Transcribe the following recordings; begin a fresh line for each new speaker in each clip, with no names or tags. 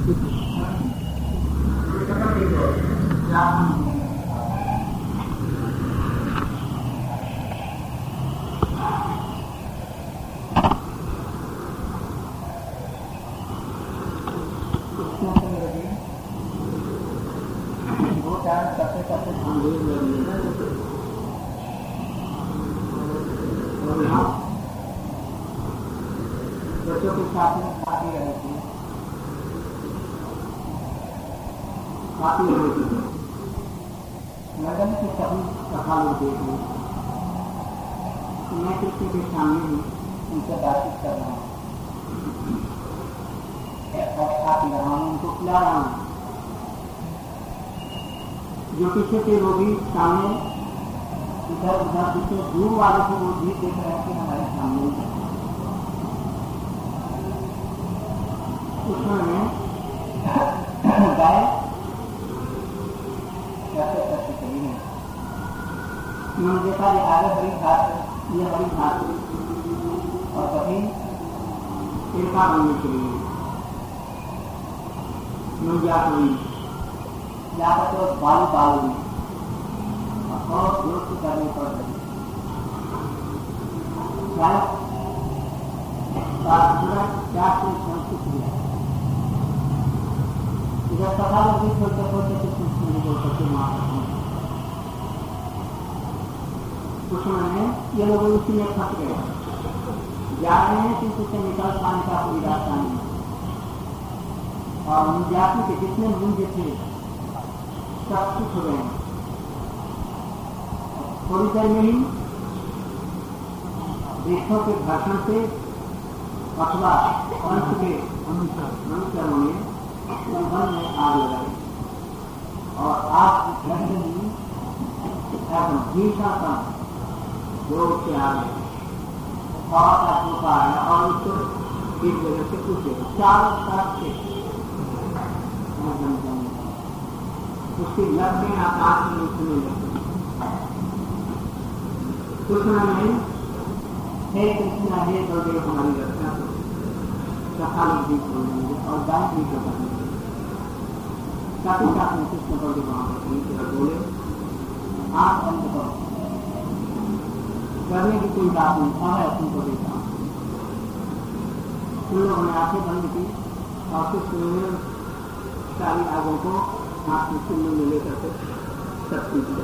बच्चों के साथ में खाती रहे थे, खाती रही थी। मैडम की सभी कथा लोग देख ली। मैं कृष्ण के सामने ही उनसे बातचीत कर रहा हूँ और खा पी रहा हूँ, उनको खिला रहा हूँ। जो पीछे के रोगी सामने इधर उधर पीछे दूर वाले को वो भी देख रहे हैं कि हमारे सामने ही। उसमें गाय कैसे कैसे चली है। उन्होंने देखा ये आगे बड़ी घास, ये बड़ी घास और कभी तिरका बनने के लिए जाकर तो बालू बालू और जोर से करने पड़ रही संस्कृत हुआ। इधर सभा लोग भी छोटे छोटे कुछ नहीं बोल सकते मार उसमें ये लोग उसी में फंस गए, जा रहे हैं किसी से निकल पाने का कोई रास्ता नहीं। और जाति के जितने मूल्य थे सब कुछ हो गए। थोड़ी देर में ही देशों के भाषण से अथवा अंश के अनुचरों ने उन्होंने में आग लगाई और आग की घर से ही भीषण जोर से आ गए। बहुत धोखा आया और उसको एक जगह से उस जगह चारों तरफ से उसकी लड़के आकाश में उठने लगे। कृष्ण में हे कृष्ण हे बलदेव हमारी रक्षा करो, कथा लोग भी बोलेंगे और गाय भी करेंगे। साथ ही साथ में कृष्ण बलदेव वहां बोले आप अंत करो, करने की कोई बात नहीं है, तुमको देखा। उन लोगों ने आंखें बंद की और कृष्ण ने सारी आगों को हाथ में चुल्लू में लेकर के सब पीट गए।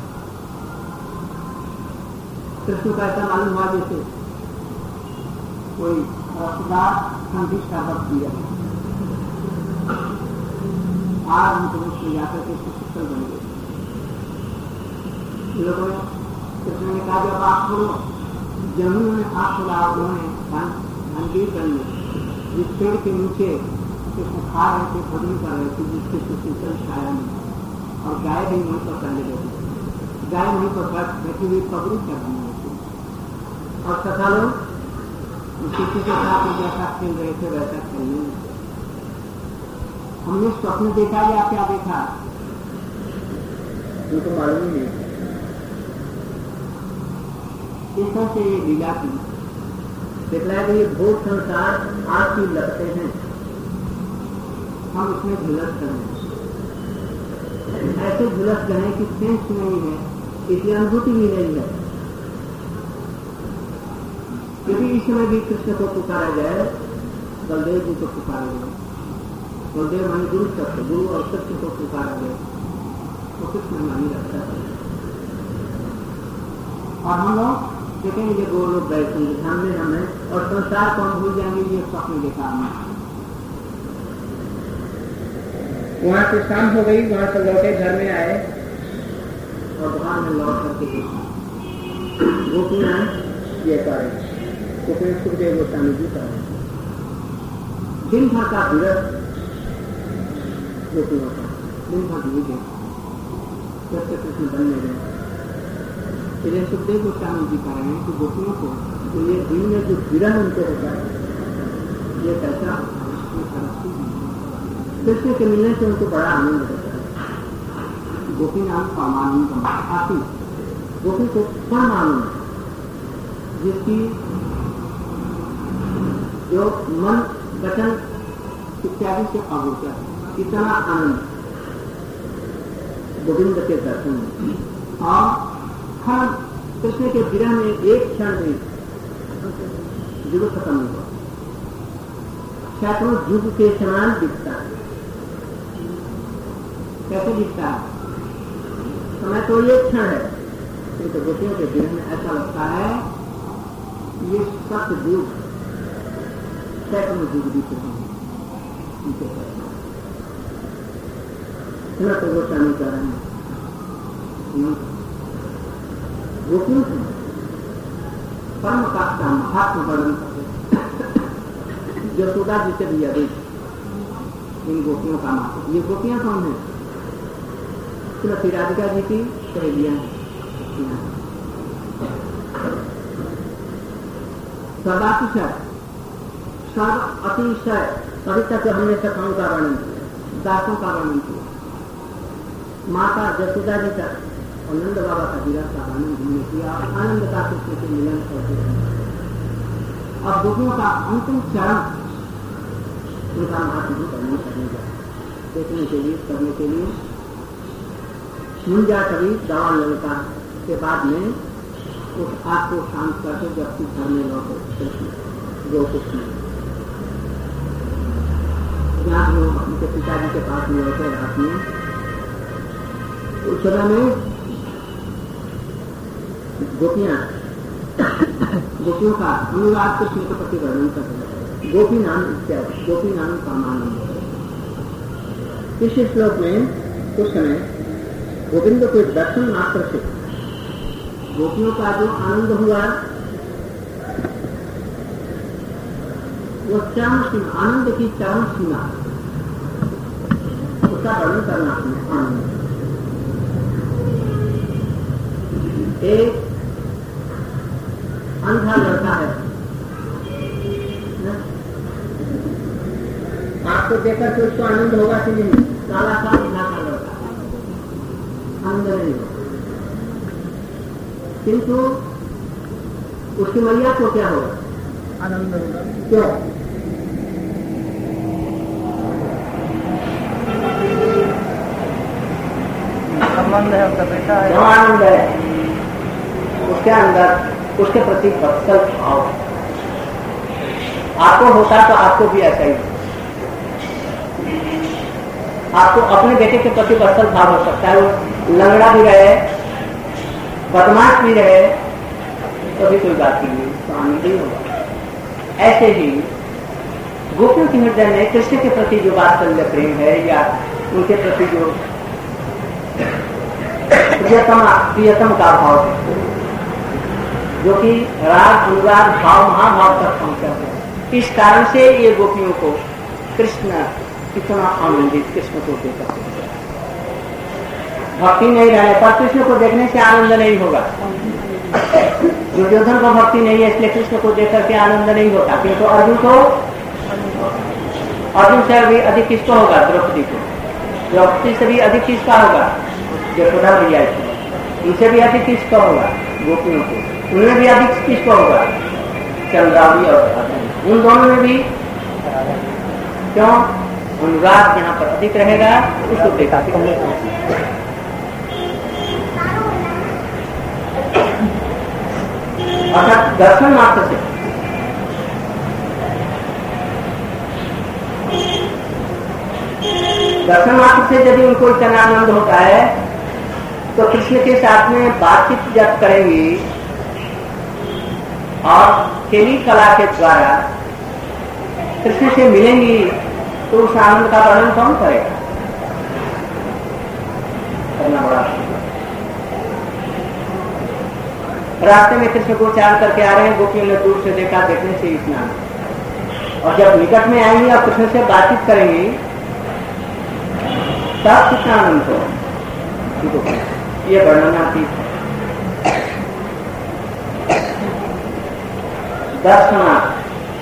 कृष्ण का ऐसा मालूम हुआ जैसे कोई रसदार संदेश का वक्त दिया आज उनको मुझसे जाकर के शीतल बन गए। लोगों ने कृष्ण ने कहा जब आप बोलो जमीन में हाथ खुला उन्होंने अंजीर करने जिस पेड़ के नीचे कृष्ण खा रहे थे, भोजन कर रहे थे, जिसके शीतल छाया नहीं और गाय भी वहीं पर करने लगी। गाय वहीं पर बैठी हुई पगड़ी करनी होती और तथा लोग किसी के साथ जैसा खेल रहे थे वैसा खेलने। हमने स्वप्न देखा या क्या देखा उनको मालूम नहीं। इस तरह से ये लीला की दिखलाया कि ये भोग संसार आपकी लगते हैं, हम इसमें झुलस करें, ऐसे झुलस करें कि सेंस नहीं है, इसकी अनुभूति भी नहीं है। क्योंकि इस समय भी कृष्ण को पुकारा जाए, बलदेव जी को पुकारा जाए, बलदेव मानी गुरु सत्य, गुरु और कृष्ण को पुकारा जाए तो कृष्ण मानी रखता है। और हम लोग देखेंगे वो लोग बैठेंगे सामने हमें और संसार को हम भूल जाएंगे, ये स्वप्न देखा हमने। वहां से शाम हो गई, वहां से लौटे घर में आए और वहां में लौट करके देखा गोपियां ये करे गोपियां सुखदेव गोस्वामी जी का दिन भर का विरत गोपियों का दिन भर भी देखा कृष्ण कृष्ण बनने गए। इसलिए सुखदेव गोस्वामी जी कह रहे हैं कि गोपियों को तो ये दिन में जो विरह उनको होता है ये कैसा कृष्ण के मिलने से उनको बड़ा आनंद होता है। गोपी नाम परमानंद आती गोपी को परमानंद जिसकी जो मन वचन इत्यादि से अगोचर। इतना आनंद गोविंद के दर्शन में। और हर कृष्ण के विरह में एक क्षण भी युग खत्म नहीं हुआ, सैकड़ों युग के समान दिखता है। कैसे दिखता है? समय तो ये क्षण है, किंतु गोपियों के विरह में ऐसा लगता है ये सत्य युग सैकड़ों युग बीत रहे हैं। इतना तो वो नहीं कर रहे हैं। गोपियों परम का महात्मा वर्णन करते यशोदा जी से भी अधिक इन गोपियों का महत्व। ये गोपियां कौन है? श्रीमती राधिका जी की सहेलियां हैं। सर्वातिशय सर्व अतिशय अभी तक हमने सखाओं का वर्णन किया, दासों का वर्णन किया, माता यशोदा जी का और नंद बाबा का विरह का वर्णन हमने किया। आनंद का कृष्ण के मिलन करते हैं। अब गोपियों का अंतिम चरण उनका महात्मा वर्णन करने का देखने के लिए करने के लिए मुंजा कवि दवा लड़का के बाद में उस आग को शांत करके जब कि घर में लौटे गोकुल में, जहाँ लोग उनके पिताजी के पास में रहते रात में, उस समय में गोपियों का अनुराग कृष्ण के प्रति वर्णन करते हैं। गोपी नाम इत्यादि, गोपी नाम का मानव। इस श्लोक में उस समय गोविंद को दर्शन मात्र से गोपियों का जो आनंद हुआ वो चरम सीमा, आनंद की चरम सीमा, उसका वर्णन करना है। आनंद एक अंधा लड़का है, आपको देखकर तो उसको आनंद होगा कि नहीं? काला सा अंधा सा लड़का आनंद नहीं होगा, किंतु उसकी मैया को क्या होगा? आनंद होगा। क्यों? संबंध है, उसका बेटा है, आनंद है उसके अंदर, उसके प्रति वत्सल भाव। आपको होता तो आपको भी ऐसा ही, आपको अपने बेटे के प्रति वत्सल भाव हो सकता है। वो लंगड़ा भी रहे, बदमाश भी रहे, तो भी कोई बात नहीं, तो आनंद ही होगा। ऐसे ही गोपियों के हृदय में कृष्ण के प्रति जो वात्सल्य प्रेम है या उनके प्रति जो प्रियतम का भाव है, जो कि राग अनुराग भाव महाभाव तक पहुंचा है, इस कारण से ये गोपियों को कृष्ण कितना आनंदित, कृष्ण को देखकर भक्ति नहीं रहने पर कृष्ण को देखने से आनंद नहीं होगा। दुर्योधन को भक्ति नहीं है इसलिए कृष्ण को देख करके आनंद नहीं होता, किंतु अर्जुन से भी अधिक किसको होगा? द्रौपदी को। द्रौपदी से भी अधिक किसका होगा? यशोदा मैया को। उनसे भी अधिक किसका होगा? गोपियों को। उनमें भी अधिक किसको होगा? चंद्रावली और अर्जुन। उन दोनों में भी क्यों? अनुराग जहाँ पर अधिक रहेगा उसको देखा। अर्थात दर्शन मात्र से यदि उनको इतना आनंद होता है तो कृष्ण के साथ में बातचीत जब करेंगी और खेली कला के द्वारा कृष्ण से मिलेंगी तो उस आनंद का वर्णन कौन करेगा? करना बड़ा। रास्ते में कृष्ण को चाल करके आ रहे हैं, गोपियों ने दूर से देखा, देखने से इतना, और जब निकट में आएंगी और कृष्ण से बातचीत करेंगी तब कितना आनंद हो, ये वर्णनातीत है। दर्शनार्थ,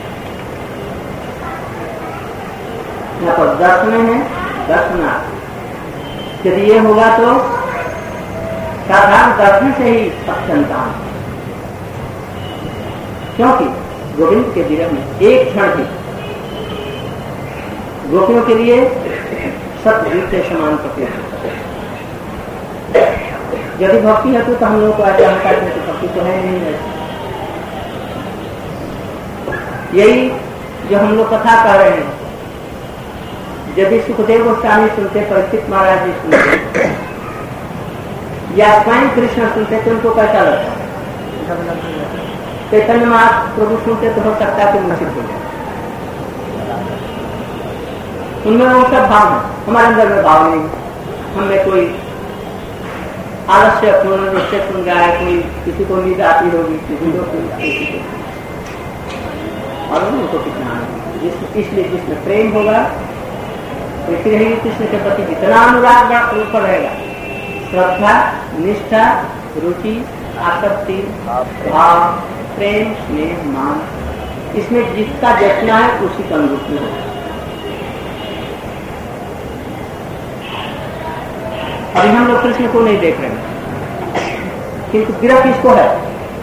यहाँ पर दर्शन है, दर्शनार्थ। यदि ये होगा तो साधारण दर्शन से ही अत्यंता, क्योंकि गोविंद के विरह में एक क्षण भी
गोपियों के लिए सब जूते समान प्रतीत होता है। यदि भक्ति है तो हम लोग को ऐसा होता है तो भक्ति तो है नहीं है। यही जो हम लोग कथा कर रहे हैं, यदि सुखदेव गोस्वामी सुनते, परीक्षित महाराज जी सुनते या स्वयं कृष्ण सुनते तो उनको कैसा लगता है? चैतन्य महाप्रभु सुनते तो हो सकता है कि मूर्छित हो जाए। उनमें वो सब भाव है, हमारे अंदर में भाव नहीं। हमें कोई आलस्य पूर्ण रूप से सुन रहा है, कोई किसी को नींद आती होगी, किसी को और उनको कितना इसलिए जिसमें प्रेम होगा वैसे ही कृष्ण के प्रति जितना अनुराग ऊपर रहेगा, श्रद्धा, निष्ठा, रुचि, आसक्ति, भाव, प्रेम, स्नेह, मान, इसमें जिसका जचना है उसी का अनुरूप में होगा। अभी हम लोग कृष्ण को नहीं देख रहे हैं, किंतु विरह किसको है?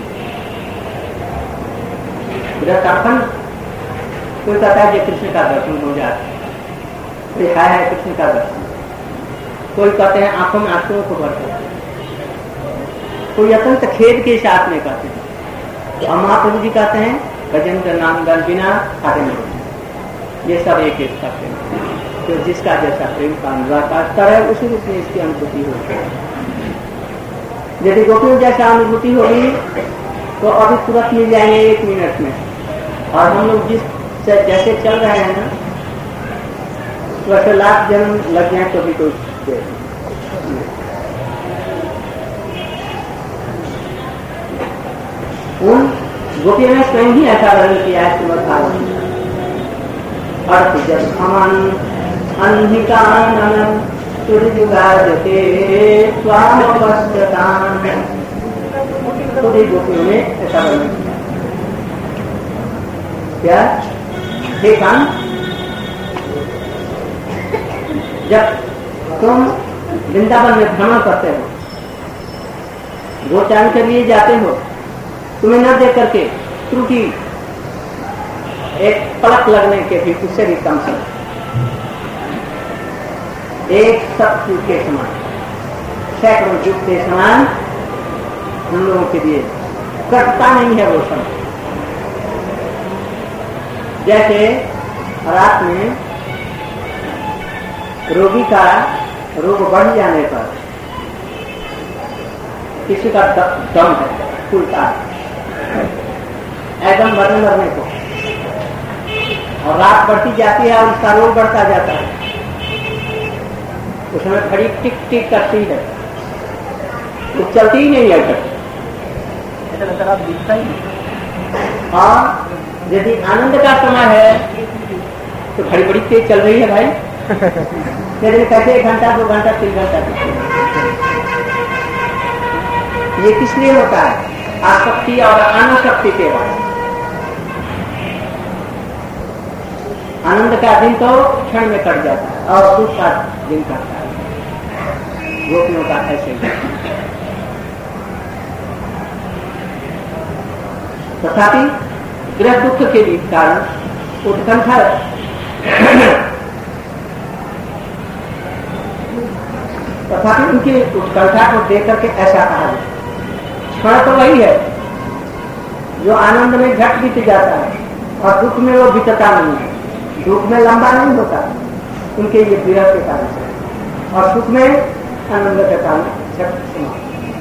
विरह दर्शन, कोई कहता है कि कृष्ण का दर्शन हो जाता है, कोई है कृष्ण का दर्शन, कोई कहते हैं आंखों में आंसुओं को भरते हैं, कोई अत्यंत खेद के साथ में कहते हैं। और महाप्रभु जी कहते हैं गजेंद्र नंदन बिना खाते नहीं। ये सब एक एक करते हैं, तो जिसका जैसा प्रेम का अनुराग का स्तर है उसी रूप में इसकी अनुभूति होगी। यदि गोपियों जैसा अनुभूति होगी तो अभी तुरंत मिल जाएंगे 1 मिनट में। और हम लोग जिस जैसे चल रहे हैं ना, वैसे लाख जन्म लग जाए तो भी कोई उन गोपियों ने स्वयं ही ऐसा वर्णन किया है श्रीमद् भागवत में। अर्थ जब अमन अन्धिकानन सुरजुगारते स्वामवस्ततान, तो गोपियों ने ऐसा वर्णन किया। क्या हे कान, जब तुम वृंदावन में भ्रमण करते हो, गोचारण के लिए जाते हो, तुम्हें न देख करके त्रुटि एक पलक लगने के भी उससे भी कम समय, एक शत्रु के समान, सैकड़ों युग के समान हम लोगों के लिए कटता नहीं है वो समय। जैसे रात में रोगी का रोग बढ़ जाने पर किसी का दम है, फूलता है एकदम मरने को, और रात बढ़ती जाती है और उसका रोग बढ़ता जाता है, उसमें घड़ी टिक टिक करती है, वो चलती ही नहीं है। आप दिखता ही। और यदि आनंद का समय है तो घड़ी बड़ी तेज चल रही है भाई, यदि कैसे 1 घंटा 2 घंटा 3 घंटा, ये किस लिए होता है? आसक्ति और अनासक्ति के बाद। आनंद का दिन तो क्षण में कट जाता है और दुख का दिन कटता है। गोपियों का ऐसे ही। तथापि गृह दुख के कारण उत्कंठा तथापि उनकी उत्कंठा को देख करके ऐसा कहा जाए, क्षण तो वही है जो आनंद में झट बीत जाता है और दुख में वो बीतता नहीं है, दुख में लंबा नहीं होता उनके ये विरह के कारण से, और सुख में आनंद के कारण झट समाप्त।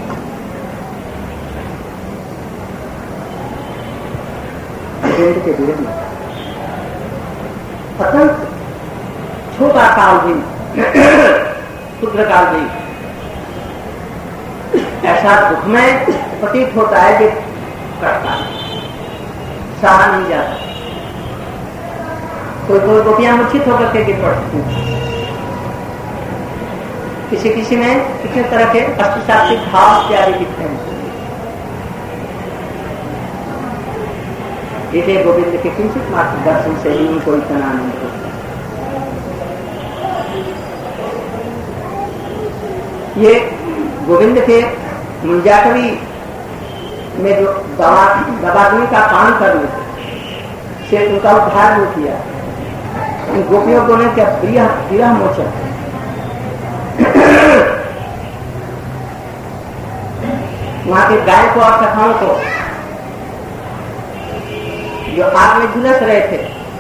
के विरह में अत्यंत छोटा काल भी, क्षुद्र काल भी ऐसा दुख में प्रतीत होता है कि कटता सहा नहीं जाता। कोई कोई गोपियां मूर्छित होकर के गिर पड़ती हैं, किसी किसी में किसी तरह के अष्टशास्त्रिक भाव इत्यादि दिखते हैं। इसे गोविंद के किंचित मात्र दर्शन से ही उनको इतना आनंद होता है। ये गोविंद के मुंजाकरी में जो दबादनी का काम करने से उनका उद्धार हो किया, गोपियों को ने क्या विरह मोचन, वहां के गायकों और कथाओं को जो आग में झुलस रहे थे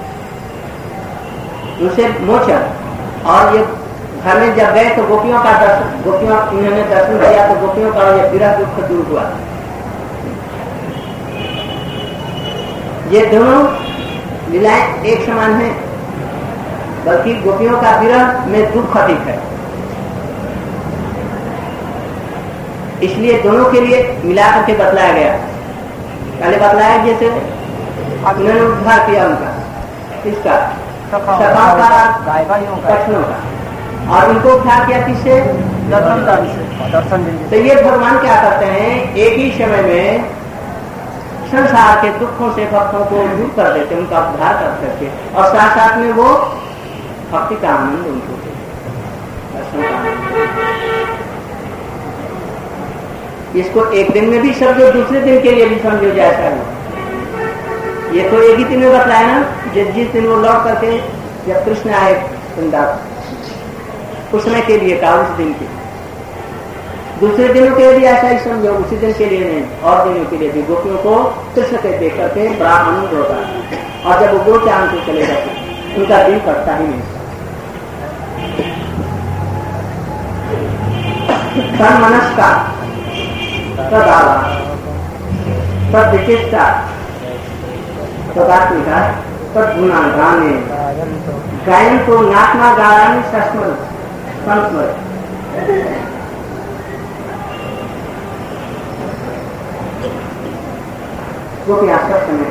उनसे मोचन, और ये घर में जब गए तो गोपियों इन्होंने दर्शन किया तो गोपियों का ये विरह दुख दूर हुआ। ये दोनों लीलाएं एक समान हैं, बल्कि गोपियों का विरह में दुख अधिक है, इसलिए दोनों के लिए मिला करके बतलाया गया। पहले बतलाया जैसे उन्होंने उद्धार किया उनका, इसका सखाओं का कठिनों का, और उनको उद्धार किया किससे? दर्शन। तो ये भगवान क्या करते हैं, एक ही समय में संसार के दुखों से भक्तों को दूर कर देते, उनका उद्धार कर सकते, और साथ साथ में वो भक्ति का आनंद उनको इसको एक दिन में भी समझो, दूसरे दिन के लिए भी समझो जैसा हो। ये तो एक ही दिन में बतलाया ना, जिस दिन वो लौट करके जब कृष्ण आए वृंदावन, उस समय के लिए कहा, उस दिन के। दूसरे दिनों के लिए भी ऐसा ही समझो, उसी दिन के लिए नहीं, और दिनों के लिए भी गोपियों को कृष्ण के देख करके बड़ा आनंद होता है, और जब वो गोचारण को चले जाते उनका दिन कटता ही नहीं। तन मनस्का तदाला तद्विचेष्टा तदात्मिका तद्गुणा गाने गायन को नात्मा गायन सस्मर संस्मर। गोपियां सब समय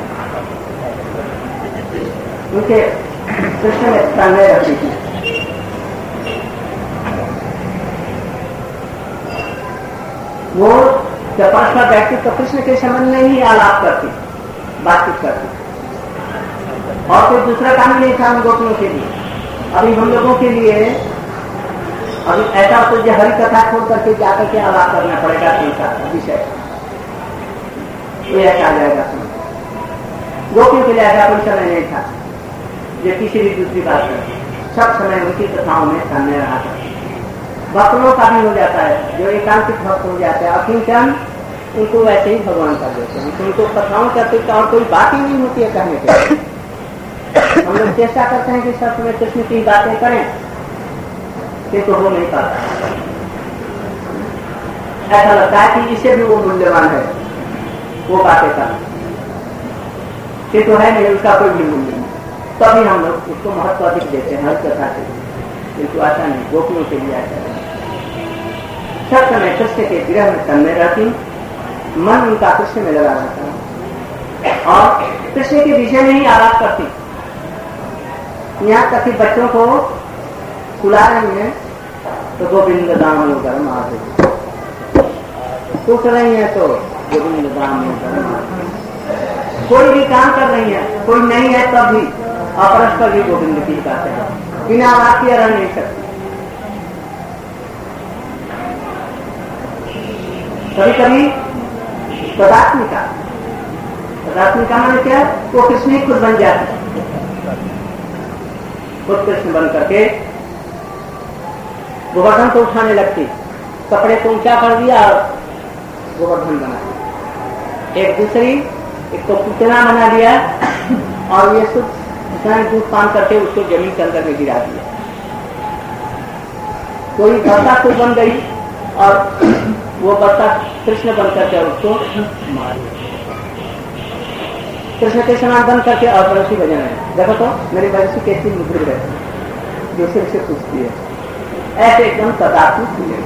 उनके कृष्ण में तन्मय रहती थी। वो जब परस्पर बैठती तो कृष्ण के संबंध में ही आलाप करती, बातचीत करती, और कोई दूसरा काम नहीं था उन गोपियों के लिए। अभी हम लोगों के लिए अभी ऐसा तो जो हरि कथा छोड़ करके जाकर के आलाप करना पड़ेगा संसार विषय, ये ऐसा आ जाएगा। गोपियों के लिए ऐसा कोई समय नहीं था जो किसी भी दूसरी बात करती, सब समय उनकी कथाओं में सामने रहा था। भक्तों का भी हो जाता है, जो एकांतिक भक्त हो जाते हैं अकिंचन, उनको वैसे ही भगवान कर देते हैं, उनको कथाओं करते और कोई बात ही नहीं होती है कहने के। हम लोग चेष्टा करते हैं कि सब समय कृष्ण की बातें करें, किंतु हो नहीं पाता। ऐसा लगता है कि इससे भी वो मूल्यवान है वो बातें करना, किंतु है नहीं, उसका कोई भी मूल्य नहीं। तभी हम लोग उसको महत्व अधिक देते हैं हर कथा के, किंतु ऐसा नहीं, गोपियों के लिए ऐसा नहीं। सब समय कृष्ण के विरह में तन्मय रहती, मन उनका कृष्ण में लगा रहता, और कृष्ण के विषय में ही आलाप करती। यहाँ तक कि बच्चों को सुला रही है तो गोविंद दामोदर माधव, कुछ रही है तो गोविंद दामोदर माधव, कोई भी काम कर रही है, कोई नहीं है तब भी अपरस्पर भी गोविंद की बातें हैं, बिना बात किए रह नहीं सकती। कभी कभी तदात्मिका माने क्या, वो कृष्ण ही खुद बन जाते, खुद कृष्ण बन करके गोवर्धन को उठाने लगती, कपड़े को ऊंचा कर दिया और गोवर्धन बना, एक को पुतना बना दिया, और ये सब दूध पान करके उसको जमीन के अंदर में गिरा दिया। कोई बरसा को बन गई और वो बरसा कृष्ण बन करके उसको मार दिया। कृष्ण के समान बन करके और बंसी बजाना है, देखो तो मेरी बंसी कैसी मुद्रित रहती, जो सिर से पूछती है, ऐसे एकदम तदात्मिक हुए।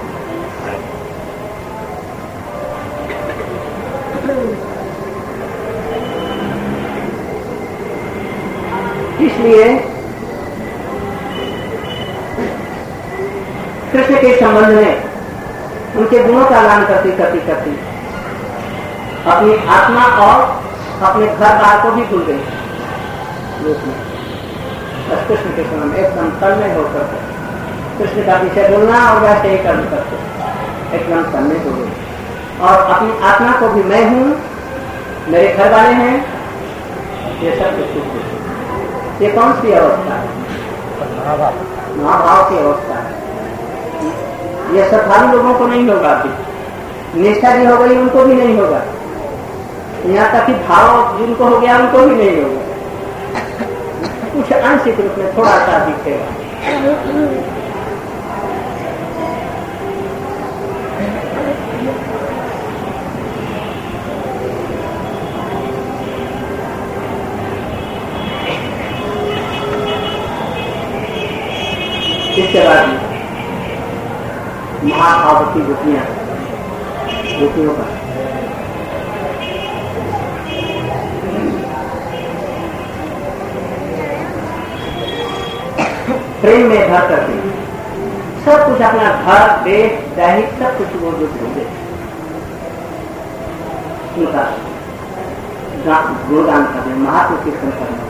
इसलिए कृष्ण के संबंध में उनके गुणों का गान करती अपनी आत्मा और अपने घर बार को भी भूल गई। कृष्ण के संबंध एकदम तन्मय होकर कृष्ण का विषय बोलना और वैसे ही कर्म करते एकदम तन्मय हो गई, और अपनी आत्मा को भी मैं हूं, मेरे घर वाले हैं, ये सब कुछ ये कौन सी अवस्था है? महाभाव की अवस्था है। ये सफारी लोगों को नहीं होगा, अभी निष्ठा जी हो गई उनको भी नहीं होगा, यहाँ तक कि भाव जिनको हो गया उनको भी नहीं होगा, कुछ आंशिक रूप में थोड़ा सा दिखेगा। इसके बाद महाभावती गोपियां, गोपियों का प्रेम में भर करके सब कुछ अपना घर देश दैहिक सब कुछ वो जो होंगे उनका गुणगान करने, महात्मा कीर्तन करने।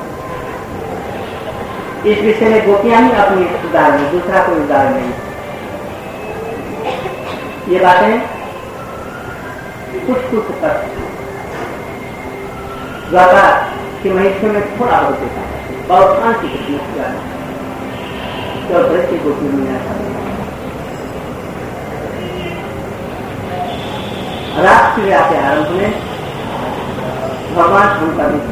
इस विषय में गोपियां ही अपनी उदाहरण है, दूसरा कोई उदाहरण नहीं। ये बातें कुछ कुछ तक द्वारा के महेश्वर में थोड़ा बहुत देखा, बहुत शांति की दृष्टि गोपी में राष्ट्रीय के आरंभ में भगवान उनका भी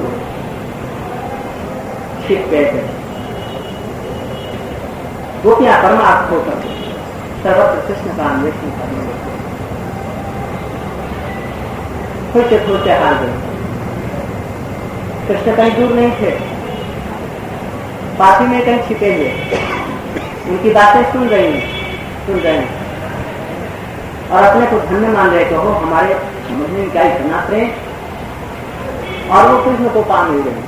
छिप गए थे। गोपियां परमार्थ होकर सर्वत्र कृष्ण का अन्वेषण करने लगे, खोजते हार गए। कृष्ण कहीं दूर नहीं थे, पासी में कहीं छिपे हुए, उनकी बातें सुन रहे हैं और अपने को धन्य मान रहे कि हो हमारे समझने में क्या इतना प्रेम, और वो कृष्ण को पा नहीं रहे।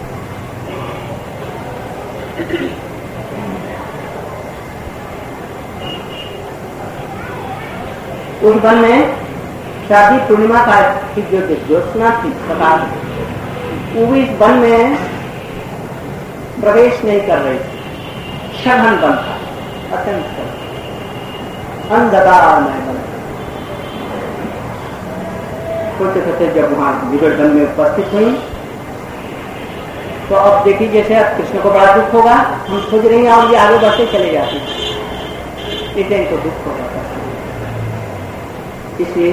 उस वन में शादी पूर्णिमा का जो ज्योत्सना थी प्रकाश, वो इस वन में प्रवेश नहीं कर रही थी। सघन वन था, अत्यंत अंधकारमय वन। सोते सोते जब वहां बिगड़ वन में उपस्थित हुई तो अब देखिए जैसे अब कृष्ण को बड़ा दुख होगा, हम सोच रहे हैं और ये आगे बढ़ते चले जाते, इसलिए इनको दुख होगा। इसलिए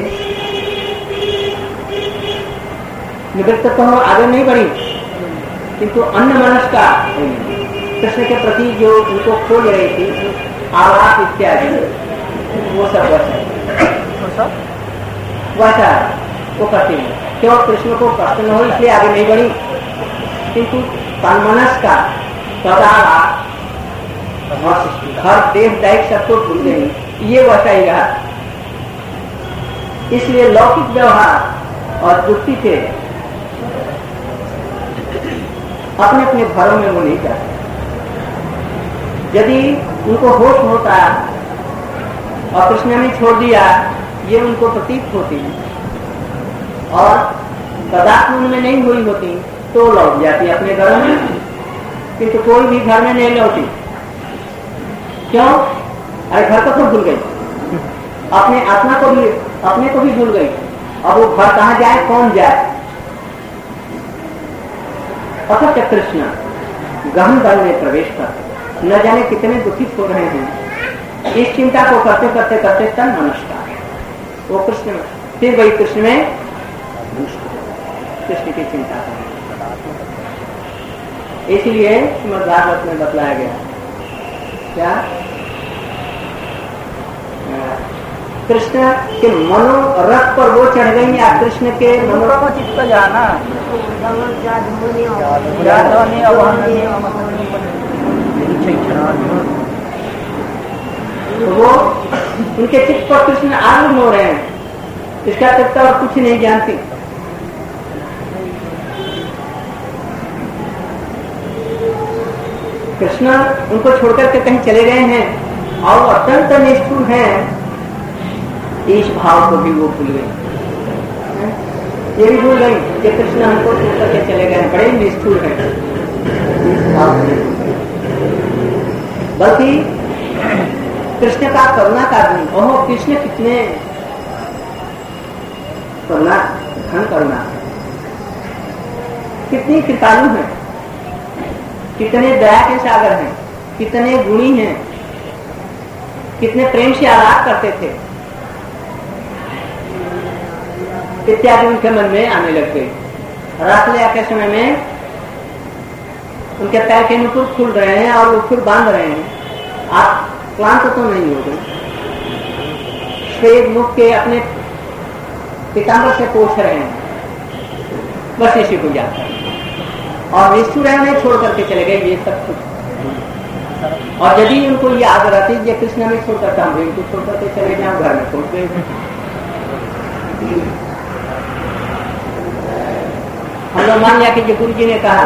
निवृत्त तो आगे नहीं बढ़ी, किंतु अन्य मनुष्य का कृष्ण के प्रति जो उनको खोज रही थी आवाज इत्यादि, वो सब वैसा वो करती है। क्यों? कृष्ण को कष्ट न हो इसलिए आगे नहीं बढ़ी, किंतु तन्मनस का सदा हर देश दैहिक सबको भूल गई, ये वैसा ही रहा। इसलिए लौकिक व्यवहार और वृत्ति से अपने अपने घरों में वो नहीं जाते। यदि उनको होश होता और कृष्ण ने छोड़ दिया, ये उनको प्रतीत होती और तदात्म उनमें नहीं हुई होती तो लौट जाती अपने घरों में, किंतु कोई भी घर में नहीं लौटी। क्यों? अरे घर को तो भूल गई, अपने आत्मा को भी, अपने को भी भूल गई। अब वो घर कहाँ जाए, कौन जाए? अथच कृष्ण गहन दल में प्रवेश कर न जाने कितने दुखित हो रहे हैं। इस चिंता को करते करते करते तन मनुष्य वो कृष्ण में फिर वही कृष्ण में कृष्ण की चिंता करें। इसलिए श्रीमद् भागवत में बतलाया गया क्या, कृष्ण के मनोरथ पर वो चढ़ गई या कृष्ण के मनोचित जाना वो उनके चित्त पर कृष्ण आरूढ़ हो रहे हैं, इसका चित्त और कुछ नहीं जानती। कृष्ण उनको छोड़कर के कहीं चले गए हैं और अत्यंत निष्ठुर हैं, इस भाव को भी वो भूल गई। ये भी भूल गई कि कृष्ण हमको छोड़कर के चले गए, बड़े निष्ठुर हैं। बल्कि कृष्ण का करुणा का गुण, ओह कृष्ण कितने करुणा, घन करुणा, कितनी कृपालु है, कितने दया के सागर हैं, कितने गुणी हैं, कितने प्रेम से आराध करते थे इत्यादि उनके मन में आने लग गई। रासलीला के समय में उनके पैर के नुपुर खुल रहे हैं और वो फिर बांध रहे हैं। आप क्लांत तो नहीं हो गए, श्वेत मुख के अपने पीताम्बर से पोछ रहे हैं, बस इसी को याद करें। और निष्ठुर नहीं छोड़ करके चले गए ये सब कुछ। और यदि उनको ये याद रहती ये कृष्ण में छोड़ करता हम इनको छोड़ करके चले जाऊं, घर में छोड़ गए। हम लोग मान लिया कि जो गुरु जी ने कहा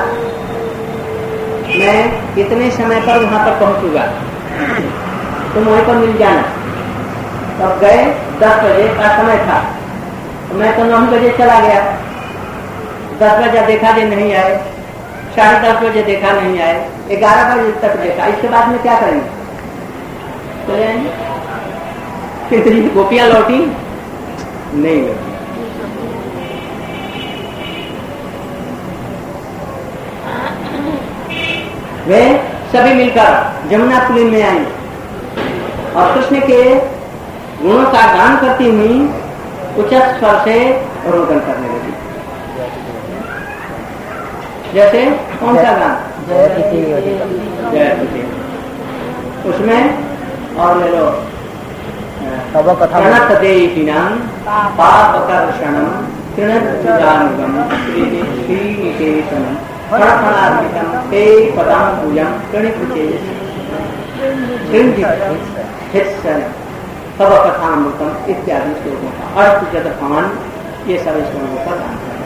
मैं इतने समय पर वहां पर पहुंचूंगा, तुम वहीं पर मिल जाना। तब गए, 10 बजे का समय था, तो मैं तो 9 बजे चला गया। 10 बजे देखा जे नहीं आए, 10:30 बजे देखा नहीं आए, 11 बजे तक देखा। इसके बाद में क्या करेंगे? चले आएंगे। कितनी गोपियां लौटी? नहीं लौटी। वे सभी मिलकर जमुना पुलिन में आई और कृष्ण के गुणों का गान करती हुई उच्च स्वर से रोदन करने लगी। जैसे कौन सा गान? जय तुझे। उसमें और ले लो प्रणत देहिनां पापकर्षणं तृणच्युतानुगं श्रीनिकेतनं फणफणार्पितं ते पदाम्बुजं प्रणितचेयसि हित्सन तव कथामृतम इत्यादि श्लोकों का अर्थ जदपान ये सारे श्लोकों का गान कर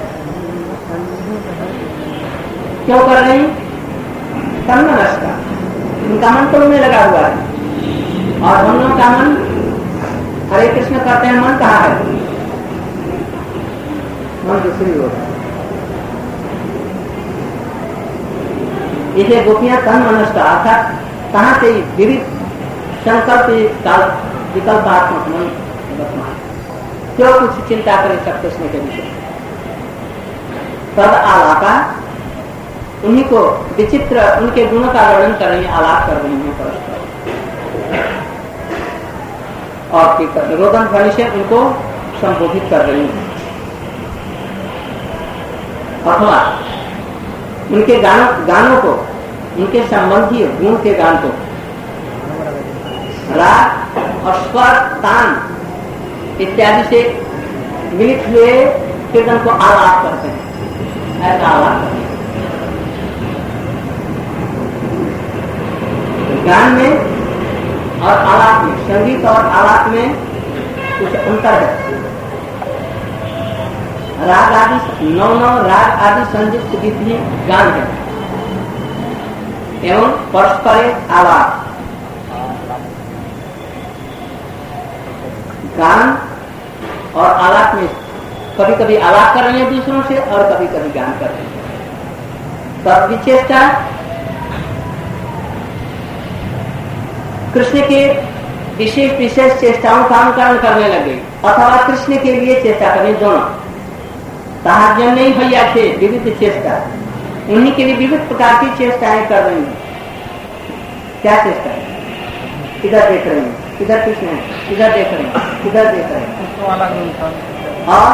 क्यों कर रही? तन्मनस का, उनका मन तो उनमें लगा हुआ है और हम लोग का मन हरे कृष्ण करते हैं, मन कहाँ है? मन दूसरी ओर है। इसे गोपियां तन मनस का अर्थात कहाँ से विविध संकल्प विकल्पात्मक मन वर्तमान क्यों कुछ चिंता करे सब कृष्ण के विषय। तद आलापा उन्हीं को विचित्र उनके गुणों का वर्णन कर रही, आलाप कर रही है परस्पर और रोदन ध्वनि से उनको संबोधित कर रही है। अथवा उनके गानों को, उनके संबंधी गुण के गान को राग और स्वर तान इत्यादि से मिलित हुए कीर्तन को आलाप करते हैं। ऐसा आलाप करते हैं। गान में और आलाप में, संगीत और आलाप में कुछ अंतर है। राग आदि 9 राग आदि संयुक्त गीत ही गान है एवं परस्पर आलाप। गान और आलाप में कभी कभी आलाप कर रहे हैं दूसरों से और कभी कभी गान कर रहे हैं। तब विचेष्टा कृष्ण के विशेष विशेष चेष्टाओं का अनुकरण करने लगे अथवा कृष्ण के लिए चेष्टा करने, दोनों ताहार जन नहीं भैया थे विविध चेष्टा, उन्हीं के लिए विविध प्रकार की चेष्टाएं कर रही हैं। क्या चेष्टा है? इधर देख रहे हैं, इधर कृष्ण है, इधर देख रहे हैं, इधर देख रहे हैं। और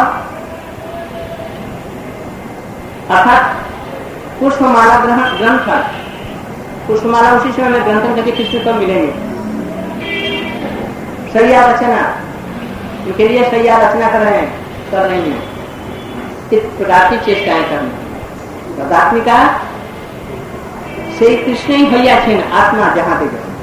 अर्थात पुष्पमाला ग्रंथ, पुष्पमाला उसी समय में ग्रंथों के कृष्ण को मिलेंगे। सैया रचना, उनके लिए सैया रचना कर रही हैं। इस प्रकार की चेष्टाएं करनी। तदात्मिका से कृष्ण ही भैया छे आत्मा जहां दे गए।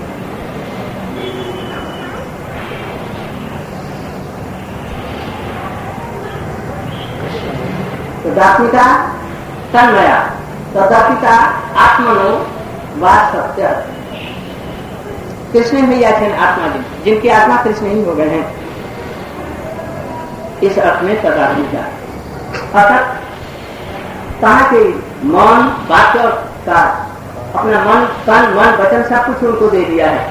तदात्मिका तन्मया तदात्मिका आत्मनो वा सत्य। कृष्ण भैया छे आत्मा जिनकी आत्मा कृष्ण ही हो गए हैं। इस अर्थ में तदात्मिका अर्थात कहा कि मन वाक्य का अपना मन तन मन वचन सब कुछ उनको दे दिया है।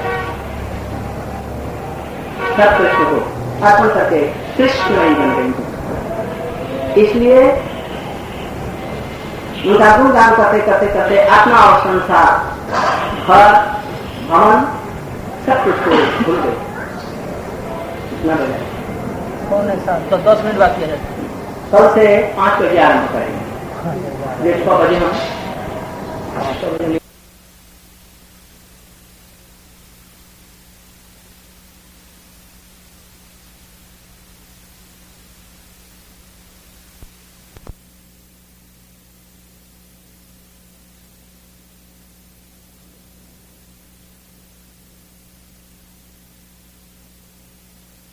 सब कृष्ण को अर्पण करके कृष्ण ही बन गई। इसलिए उनका गुणगान करते करते करते आत्मा और संसार, घर, भवन, सब कुछ को भूल गए। इतना बजा
कौन है साहब? तो 10 मिनट बाकी है।
कल से 5 बजे आरम्भ करेंगे। 6 बजे हम